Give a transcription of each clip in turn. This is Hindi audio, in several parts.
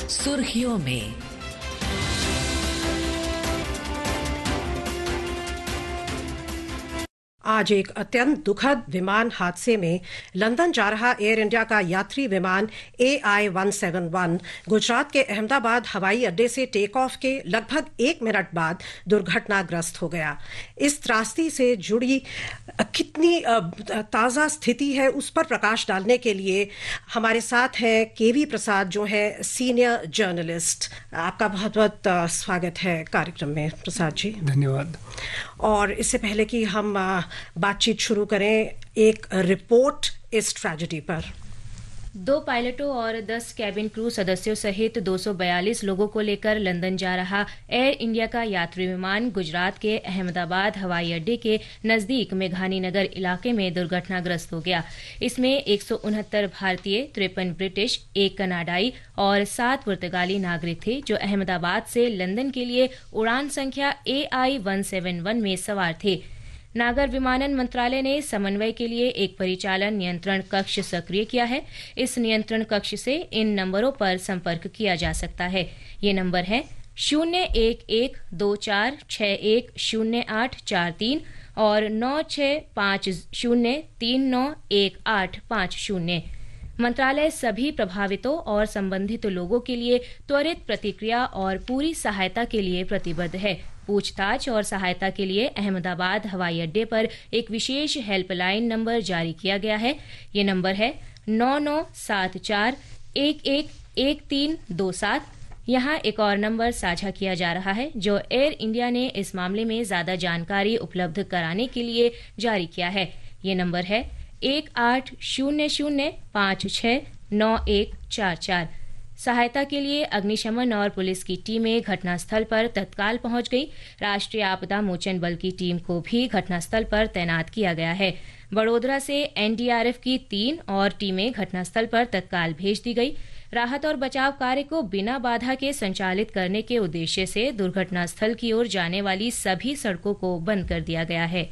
सुर्खियों में। आज एक अत्यंत दुखद विमान हादसे में लंदन जा रहा एयर इंडिया का यात्री विमान AI-171 गुजरात के अहमदाबाद हवाई अड्डे से टेक ऑफ के लगभग 1 मिनट बाद दुर्घटनाग्रस्त हो गया। इस त्रासदी से जुड़ी कितनी ताज़ा स्थिति है उस पर प्रकाश डालने के लिए हमारे साथ हैं केवी प्रसाद, जो है सीनियर जर्नलिस्ट। आपका बहुत बहुत स्वागत है कार्यक्रम में प्रसाद जी। धन्यवाद। और इससे पहले कि हम बातचीत शुरू करें, एक रिपोर्ट इस ट्रेजेडी पर। 2 पायलटों और 10 कैबिन क्रू सदस्यों सहित 242 लोगों को लेकर लंदन जा रहा एयर इंडिया का यात्री विमान गुजरात के अहमदाबाद हवाई अड्डे के नजदीक मेघानी नगर इलाके में दुर्घटनाग्रस्त हो गया। इसमें 169 भारतीय, 53 ब्रिटिश, 1 कनाडाई और 7 पुर्तगाली नागरिक थे, जो अहमदाबाद से लंदन के लिए उड़ान संख्या AI-171 में सवार थे। नागर विमानन मंत्रालय ने समन्वय के लिए एक परिचालन नियंत्रण कक्ष सक्रिय किया है। इस नियंत्रण कक्ष से इन नंबरों पर संपर्क किया जा सकता है। ये नंबर है 01124610843 और 9650391850। मंत्रालय सभी प्रभावितों और संबंधित लोगों के लिए त्वरित प्रतिक्रिया और पूरी सहायता के लिए प्रतिबद्ध है। पूछताछ और सहायता के लिए अहमदाबाद हवाई अड्डे पर एक विशेष हेल्पलाइन नंबर जारी किया गया है। ये नंबर है 9974111327। यहाँ एक और नंबर साझा किया जा रहा है, जो एयर इंडिया ने इस मामले में ज्यादा जानकारी उपलब्ध कराने के लिए जारी किया है। ये नंबर है 1800569144। सहायता के लिए अग्निशमन और पुलिस की टीमें घटनास्थल पर तत्काल पहुंच गई। राष्ट्रीय आपदा मोचन बल की टीम को भी घटनास्थल पर तैनात किया गया है। बड़ोदरा से NDRF की 3 और टीमें घटनास्थल पर तत्काल भेज दी गई। राहत और बचाव कार्य को बिना बाधा के संचालित करने के उद्देश्य से दुर्घटनास्थल की ओर जाने वाली सभी सड़कों को बंद कर दिया गया है।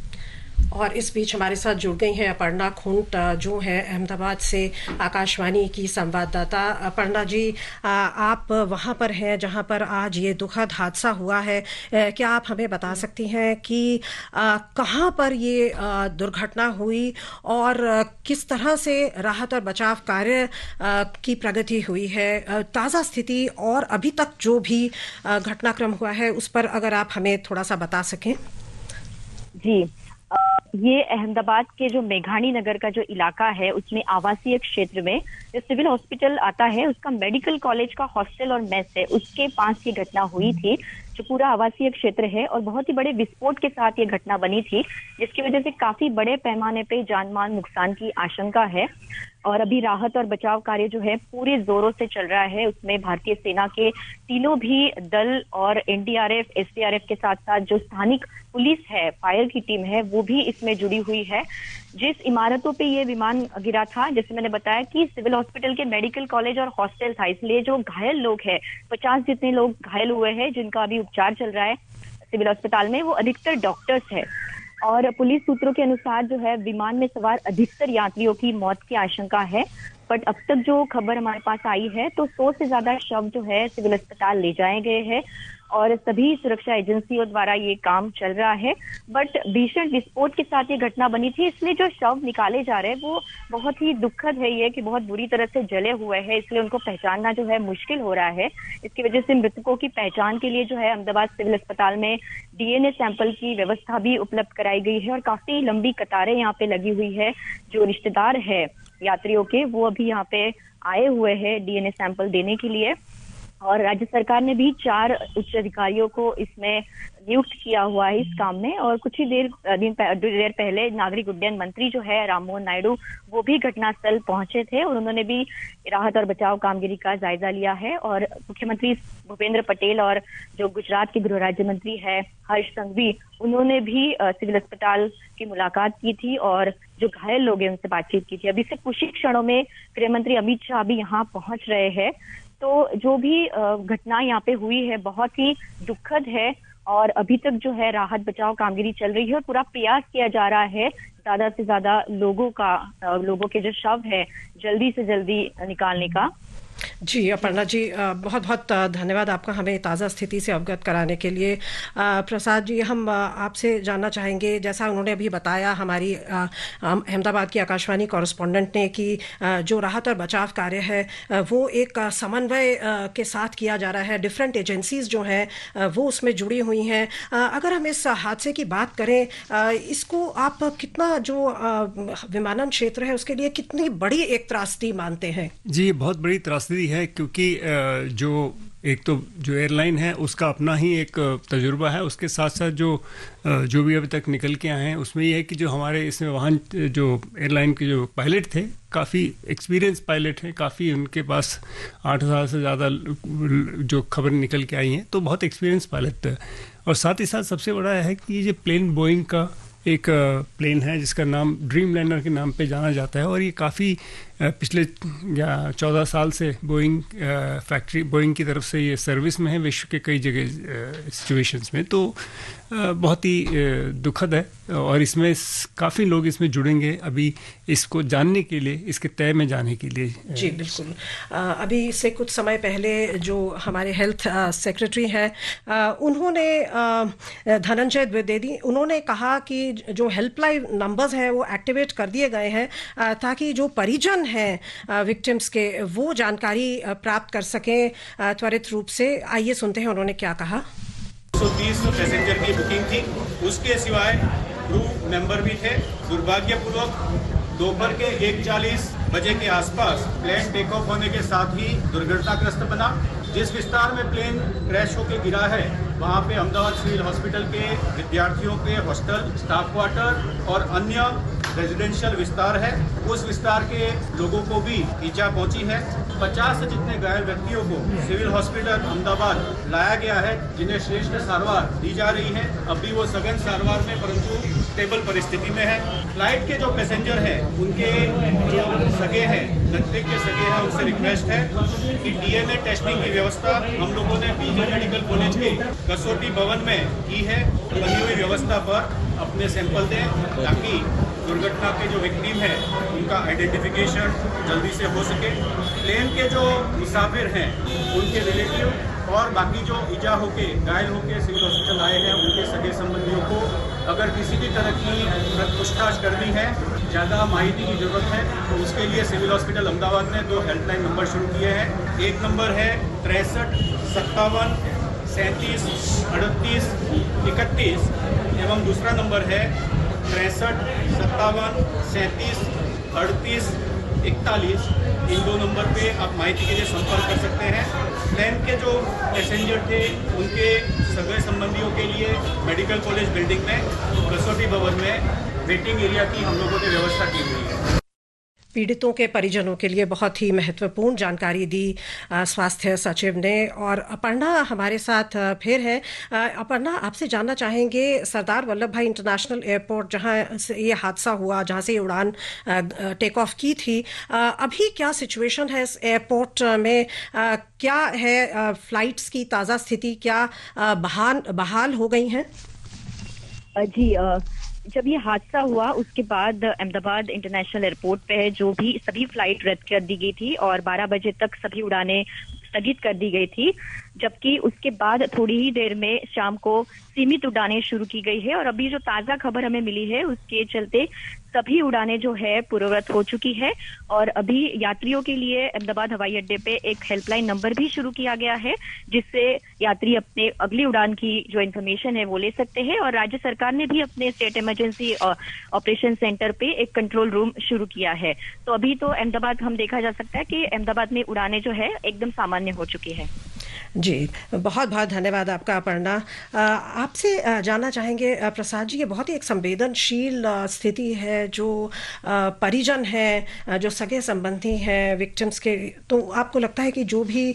और इस बीच हमारे साथ जुड़ गई हैं अपर्णा खुंट, जो है अहमदाबाद से आकाशवाणी की संवाददाता। अपर्णा जी, आप वहां पर हैं जहां पर आज ये दुखद हादसा हुआ है। क्या आप हमें बता सकती हैं कि कहां पर ये दुर्घटना हुई और किस तरह से राहत और बचाव कार्य की प्रगति हुई है? ताज़ा स्थिति और अभी तक जो भी घटनाक्रम हुआ है उस पर अगर आप हमें थोड़ा सा बता सकें। जी, ये अहमदाबाद के जो मेघानी नगर का जो इलाका है, उसमें आवासीय क्षेत्र में जो सिविल हॉस्पिटल आता है, उसका मेडिकल कॉलेज का हॉस्टल और मेस है, उसके पास ये घटना हुई थी, जो पूरा आवासीय क्षेत्र है। और बहुत ही बड़े विस्फोट के साथ ये घटना बनी थी, जिसकी वजह से काफी बड़े पैमाने पे जानमाल नुकसान की आशंका है। और अभी राहत और बचाव कार्य जो है पूरे जोरों से चल रहा है। उसमें भारतीय सेना के तीनों भी दल और NDRF, SDRF के साथ साथ जो स्थानिक पुलिस है, फायर की टीम है, वो भी इसमें जुड़ी हुई है। जिस इमारतों पे ये विमान गिरा था, जैसे मैंने बताया कि सिविल हॉस्पिटल के मेडिकल कॉलेज और हॉस्टल था, इसलिए जो घायल लोग हैं, 50 जितने लोग घायल हुए हैं, जिनका अभी उपचार चल रहा है सिविल अस्पताल में, वो अधिकतर डॉक्टर्स है। और पुलिस सूत्रों के अनुसार जो है विमान में सवार अधिकतर यात्रियों की मौत की आशंका है। बट अब तक जो खबर हमारे पास आई है, तो 100 से ज्यादा शव जो है सिविल अस्पताल ले जाए गए हैं और सभी सुरक्षा एजेंसियों द्वारा ये काम चल रहा है। बट भीषण विस्फोट के साथ ये घटना बनी थी, इसलिए जो शव निकाले जा रहे हैं वो बहुत ही दुखद है, ये कि बहुत बुरी तरह से जले हुए हैं, इसलिए उनको पहचानना जो है मुश्किल हो रहा है। इसकी वजह से मृतकों की पहचान के लिए जो है अहमदाबाद सिविल अस्पताल में DNA सैंपल की व्यवस्था भी उपलब्ध कराई गई है और काफी लंबी कतारें यहाँ पे लगी हुई है। जो रिश्तेदार है यात्रियों के, वो अभी यहाँ पे आए हुए हैं DNA सैंपल देने के लिए। और राज्य सरकार ने भी 4 उच्च अधिकारियों को इसमें नियुक्त किया हुआ है इस काम में। और कुछ ही देर पहले नागरिक उड्डयन मंत्री जो है राममोहन नायडू, वो भी घटनास्थल पहुंचे थे और उन्होंने भी राहत और बचाव कामगिरी का जायजा लिया है। और मुख्यमंत्री भूपेंद्र पटेल और जो गुजरात के गृह राज्य मंत्री है हर्ष संघवी, उन्होंने भी सिविल अस्पताल की मुलाकात की थी और जो घायल लोग हैं उनसे बातचीत की थी। अभी से कुछ ही क्षणों में गृह मंत्री अमित शाह भी यहाँ पहुंच रहे हैं। तो जो भी घटना यहाँ पे हुई है बहुत ही दुखद है और अभी तक जो है राहत बचाव कामगिरी चल रही है और पूरा प्रयास किया जा रहा है ज्यादा से ज्यादा लोगों के जो शव है जल्दी से जल्दी निकालने का। जी अपर्णा जी, बहुत बहुत धन्यवाद आपका हमें ताज़ा स्थिति से अवगत कराने के लिए। प्रसाद जी, हम आपसे जानना चाहेंगे, जैसा उन्होंने अभी बताया हमारी अहमदाबाद की आकाशवाणी कॉरेस्पॉन्डेंट ने, कि जो राहत और बचाव कार्य है वो एक समन्वय के साथ किया जा रहा है। डिफरेंट एजेंसीज जो हैं वो उसमें जुड़ी हुई हैं। अगर हम इस हादसे की बात करें, इसको आप कितना, जो विमानन क्षेत्र है उसके लिए कितनी बड़ी एक त्रासदी मानते हैं? जी, बहुत बड़ी त्रासदी है, क्योंकि जो एक तो जो एयरलाइन है उसका अपना ही एक तजुर्बा है, उसके साथ साथ जो भी अभी तक निकल के आए हैं उसमें ये है कि जो हमारे इसमें वाहन, जो एयरलाइन के जो पायलट थे, काफ़ी एक्सपीरियंस पायलट हैं, काफ़ी उनके पास 8 साल से ज़्यादा जो खबर निकल के आई हैं, तो बहुत एक्सपीरियंस पायलट थे। और साथ ही साथ सबसे बड़ा है कि ये प्लेन बोइंग का एक प्लेन है जिसका नाम ड्रीमलाइनर के नाम पे जाना जाता है, और ये काफ़ी पिछले 14 साल से बोइंग की तरफ से ये सर्विस में है विश्व के कई जगह सिचुएशंस में। तो बहुत ही दुखद है, और इसमें काफ़ी लोग इसमें जुड़ेंगे अभी इसको जानने के लिए, इसके तय में जाने के लिए। जी बिल्कुल। अभी से कुछ समय पहले जो हमारे हेल्थ सेक्रेटरी हैं, उन्होंने, धनंजय द्विवेदी, उन्होंने कहा कि जो हेल्पलाइन नंबर्स हैं वो एक्टिवेट कर दिए गए हैं, ताकि जो परिजन हैं विक्टिम्स के, वो जानकारी प्राप्त कर सकें त्वरित रूप से। आइए सुनते हैं उन्होंने क्या कहा। 130 पैसेंजर की बुकिंग थी, उसके सिवाय क्रू मेंबर भी थे। दुर्भाग्यपूर्वक दोपहर के 1:40 बजे के आसपास प्लेन टेक ऑफ होने के साथ ही दुर्घटनाग्रस्त बना। जिस विस्तार में प्लेन क्रैश होकर गिरा है वहाँ पे अहमदाबाद सिविल हॉस्पिटल के विद्यार्थियों के हॉस्टल, स्टाफ क्वार्टर और अन्य रेजिडेंशियल विस्तार है। उस विस्तार के लोगों को भी ईजा पहुंची है। 50 से जितने घायल व्यक्तियों को सिविल हॉस्पिटल अहमदाबाद लाया गया है, जिन्हें श्रेष्ठ सारवार दी जा रही है। अभी वो सघन सारवार में, परंतु स्टेबल परिस्थिति में है। फ्लाइट के जो पैसेंजर हैं, उनके जो सगे हैं, नजदीक के सगे हैं, उनसे रिक्वेस्ट है कि डीएनए टेस्टिंग की व्यवस्था हम लोगों ने बीजे मेडिकल कॉलेज के कसौटी भवन में की है। बनी हुई व्यवस्था पर अपने सैंपल दें, ताकि दुर्घटना के जो विक्टिम है उनका आइडेंटिफिकेशन जल्दी से हो सके। प्लेन के जो मुसाफिर हैं, उनके रिलेटिव और बाकी जो ईजा होके, घायल होके सिविल हॉस्पिटल आए हैं, उनके सगे संबंधियों को अगर किसी भी तरह की पूछताछ करनी है, ज़्यादा माहिती की जरूरत है, तो उसके लिए सिविल हॉस्पिटल अहमदाबाद ने 2 हेल्पलाइन नंबर शुरू किए हैं। एक नंबर है 63 57 37 38 31 एवं दूसरा नंबर है 63 57 37 38 41। इन 2 नंबर पे आप माहिती के लिए संपर्क कर सकते हैं। प्लेन के जो पैसेंजर थे, उनके सगे संबंधियों के लिए मेडिकल कॉलेज बिल्डिंग में कसौटी भवन में वेटिंग एरिया की हम लोगों ने व्यवस्था की हुई है। पीड़ितों के परिजनों के लिए बहुत ही महत्वपूर्ण जानकारी दी स्वास्थ्य सचिव ने। और अपर्णा हमारे साथ फिर है। अपर्णा, आपसे जानना चाहेंगे, सरदार वल्लभ भाई इंटरनेशनल एयरपोर्ट, जहां से ये हादसा हुआ, जहां से ये उड़ान टेक ऑफ की थी, अभी क्या सिचुएशन है इस एयरपोर्ट में? क्या है फ्लाइट्स की ताज़ा स्थिति? क्या बहाल हो गई हैं? जी, जब ये हादसा हुआ उसके बाद अहमदाबाद इंटरनेशनल एयरपोर्ट पे जो भी सभी फ्लाइट रद्द कर दी गई थी और 12 बजे तक सभी उड़ानें स्थगित कर दी गई थी, जबकि उसके बाद थोड़ी ही देर में शाम को सीमित उड़ानें शुरू की गई है। और अभी जो ताज़ा खबर हमें मिली है उसके चलते सभी उड़ानें जो है पूर्ववत हो चुकी है। और अभी यात्रियों के लिए अहमदाबाद हवाई अड्डे पे एक हेल्पलाइन नंबर भी शुरू किया गया है, जिससे यात्री अपने अगली उड़ान की जो इन्फॉर्मेशन है वो ले सकते हैं। और राज्य सरकार ने भी अपने स्टेट इमरजेंसी ऑपरेशन सेंटर पे एक कंट्रोल रूम शुरू किया है। तो अभी तो अहमदाबाद हम देखा जा सकता है कि अहमदाबाद में उड़ानें जो है एकदम सामान्य हो चुकी है। जी, बहुत बहुत धन्यवाद आपका अपर्णा। आपसे जानना चाहेंगे प्रसाद जी, ये बहुत ही एक संवेदनशील स्थिति है, जो परिजन हैं, जो सगे संबंधी हैं विक्टिम्स के, तो आपको लगता है कि जो भी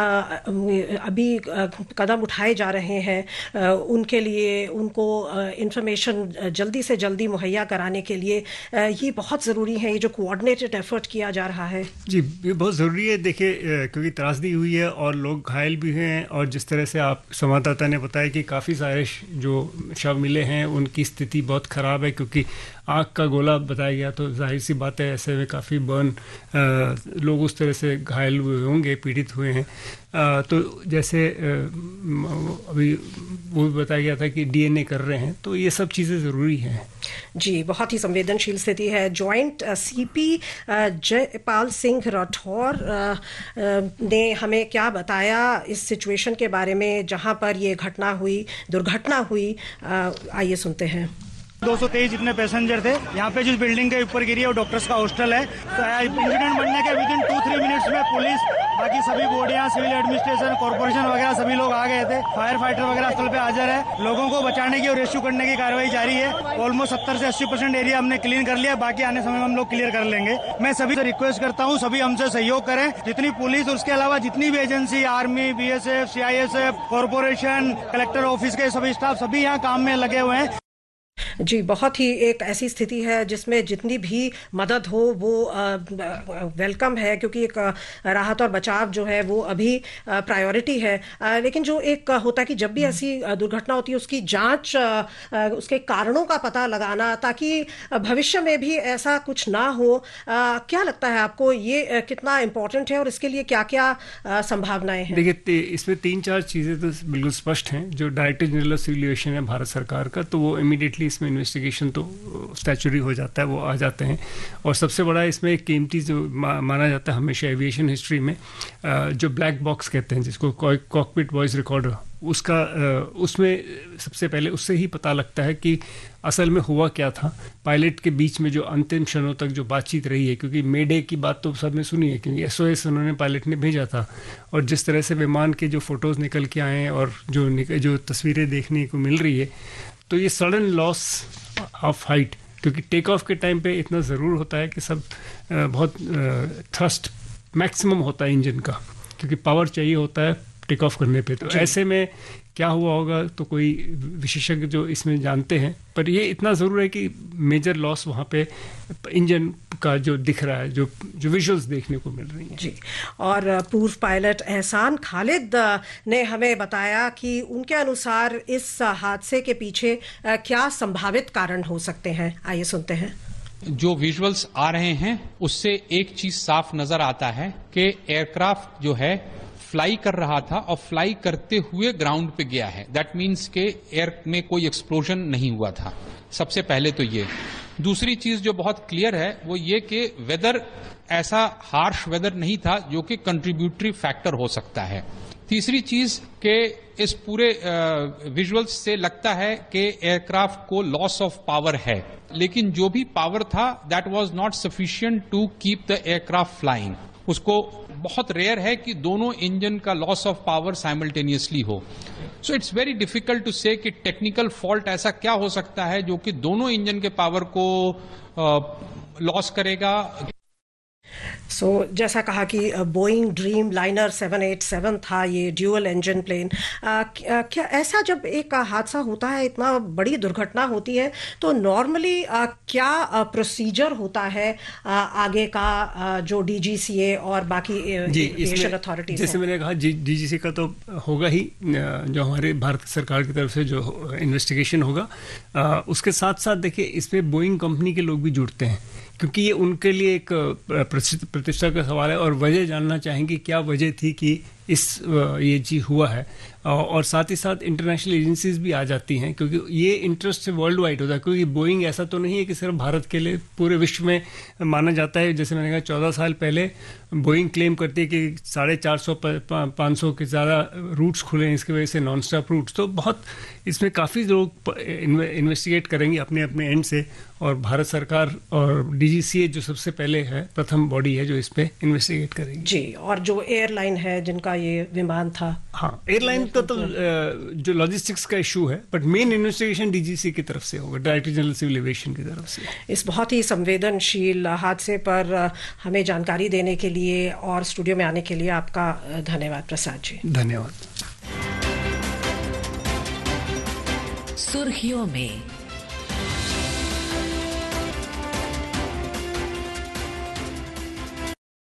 अभी कदम उठाए जा रहे हैं उनके लिए, उनको इंफॉर्मेशन जल्दी से जल्दी मुहैया कराने के लिए ये बहुत ज़रूरी है, ये जो कोऑर्डिनेटेड एफर्ट किया जा रहा है? जी, ये बहुत ज़रूरी है। देखिए, क्योंकि त्रासदी हुई है और लोग घायल भी हुए हैं, और जिस तरह से आप संवाददाता ने बताया कि काफ़ी सारे जो शव मिले हैं उनकी स्थिति बहुत ख़राब है, क्योंकि आग का गोला बताया गया, तो जाहिर सी बात है ऐसे में काफ़ी बर्न लोग उस तरह से घायल हुए होंगे, पीड़ित हुए हैं। तो जैसे अभी वो भी बताया गया था कि डीएनए कर रहे हैं, तो ये सब चीज़ें ज़रूरी हैं। जी, बहुत ही संवेदनशील स्थिति है। जॉइंट सीपी जयपाल सिंह राठौर ने हमें क्या बताया इस सिचुएशन के बारे में जहां पर ये दुर्घटना हुई, आइए सुनते हैं। 223 जितने पैसेंजर थे, यहाँ पे जिस बिल्डिंग के ऊपर गिरी है वो डॉक्टर्स का हॉस्टल है। तो इंसिडेंट बनने के विदिन 2-3 मिनट्स में पुलिस, बाकी सभी बॉडियां, सिविल एडमिनिस्ट्रेशन, कॉर्पोरेशन वगैरह सभी लोग आ गए थे। फायर फाइटर वगैरह स्थल पे हाजिर है। लोगों को बचाने की और रेस्क्यू करने की कार्रवाई जारी है। ऑलमोस्ट 70 से 80% एरिया हमने क्लीन कर लिया, बाकी आने समय में हम लोग क्लियर कर लेंगे। मैं सभी से रिक्वेस्ट करता हूँ, सभी हमसे सहयोग करें, जितनी पुलिस और उसके अलावा जितनी भी agency, army, BSF, CISF, corporation, collector office के सभी स्टाफ सभी यहाँ काम में लगे हुए हैं। जी, बहुत ही एक ऐसी स्थिति है जिसमें जितनी भी मदद हो वो वेलकम है, क्योंकि एक राहत और बचाव जो है वो अभी प्रायोरिटी है। लेकिन जो एक होता है कि जब भी ऐसी दुर्घटना होती है उसकी जांच, उसके कारणों का पता लगाना, ताकि भविष्य में भी ऐसा कुछ ना हो। क्या लगता है आपको ये कितना इम्पोर्टेंट है और इसके लिए क्या क्या संभावनाएं हैं? देखिए, इसमें 3-4 चीज़ें तो बिल्कुल स्पष्ट हैं। जो director general of civil aviation है भारत सरकार का, तो वो इमीडिएटली इसमें इन्वेस्टिगेशन तो स्टैचुरी हो जाता है, वो आ जाते हैं। और सबसे बड़ा इसमें एक कीमती जो माना जाता है हमेशा एविएशन हिस्ट्री में, जो ब्लैक बॉक्स कहते हैं, जिसको कॉकपिट वॉइस रिकॉर्डर, उसमें सबसे पहले उससे ही पता लगता है कि असल में हुआ क्या था पायलट के बीच में, जो अंतिम क्षणों तक जो बातचीत रही है। क्योंकि मेडे की बात तो सबने सुनी है, क्योंकि SOS उन्होंने पायलट ने भेजा था, और जिस तरह से विमान के जो फोटोज़ निकल के आए हैं और जो तस्वीरें देखने को मिल रही है, तो ये सडन लॉस ऑफ हाइट, क्योंकि टेक ऑफ के टाइम पे इतना ज़रूर होता है कि सब बहुत थ्रस्ट मैक्सिमम होता है इंजन का, क्योंकि पावर चाहिए होता है टेक ऑफ करने पे। तो ऐसे में क्या हुआ होगा तो कोई विशेषज्ञ जो इसमें जानते हैं, पर ये इतना ज़रूर है कि मेजर लॉस वहाँ पे इंजन का जो दिख रहा है, जो विजुअल्स देखने को मिल रही हैं। जी, और पूर्व पायलट एहसान खालिद ने हमें बताया कि उनके अनुसार इस हादसे के पीछे क्या संभावित कारण हो सकते हैं। आइए सुनते हैं। जो विजुअल्स आ रहे हैं उससे एक चीज साफ नजर आता है कि एयरक्राफ्ट जो है फ्लाई कर रहा था और फ्लाई करते हुए ग्राउंड पे गया है। दैट मीन्स के एयर में कोई एक्सप्लोजन नहीं हुआ था। सबसे पहले तो ये। दूसरी चीज जो बहुत क्लियर है वो ये कि वेदर ऐसा हार्श वेदर नहीं था जो कि कंट्रीब्यूटरी फैक्टर हो सकता है। तीसरी चीज के इस पूरे विजुअल्स से लगता है कि एयरक्राफ्ट को लॉस ऑफ पावर है, लेकिन जो भी पावर था that was not sufficient to keep the aircraft flying. उसको बहुत रेयर है कि दोनों इंजन का लॉस ऑफ पावर साइमल्टेनियसली हो। So it's very difficult to say कि टेक्निकल फॉल्ट ऐसा क्या हो सकता है जो कि दोनों इंजन के पावर को लॉस करेगा। जैसा कहा कि बोइंग ड्रीम लाइनर 787 था ये ड्यूअल इंजन प्लेन। क्या ऐसा जब एक हादसा होता है, इतना बड़ी दुर्घटना होती है, तो नॉर्मली क्या प्रोसीजर होता है आगे का, जो DGCA और बाकी एविएशन अथॉरिटीज? जैसे मैंने कहा DGCA का तो होगा ही, जो हमारे भारत सरकार की तरफ से जो इन्वेस्टिगेशन होगा। उसके साथ साथ देखिए इसमें बोइंग कंपनी के लोग भी जुड़ते हैं, क्योंकि ये उनके लिए एक प्रतिष्ठा का सवाल है, और वजह जानना चाहेंगे क्या वजह थी कि ये चीज़ हुआ है। और साथ ही साथ इंटरनेशनल एजेंसीज भी आ जाती हैं, क्योंकि ये इंटरेस्ट वर्ल्ड वाइड होता है। क्योंकि बोइंग ऐसा तो नहीं है कि सिर्फ भारत के लिए, पूरे विश्व में माना जाता है। जैसे मैंने कहा 14 साल पहले बोइंग क्लेम करती है कि 450-500 के ज़्यादा रूट्स खुले हैं इसकी वजह से, नॉन स्टॉप रूट्स। तो बहुत इसमें काफ़ी लोग इन्वेस्टिगेट करेंगे अपने अपने एंड से, और भारत सरकार और DGCA जो सबसे पहले है, प्रथम बॉडी है जो इस पे इन्वेस्टिगेट करेगी। जी, और जो एयरलाइन है जिनका ये विमान था, हाँ, एयरलाइन तो जो लॉजिस्टिक्स का इशू है, बट मेन इन्वेस्टिगेशन DGCA की तरफ से होगा, डायरेक्टर जनरल सिविल एविएशन की तरफ से। इस बहुत ही संवेदनशील हादसे पर हमें जानकारी देने के लिए और स्टूडियो में आने के लिए आपका धन्यवाद प्रसाद जी। धन्यवाद। सुर्खियों में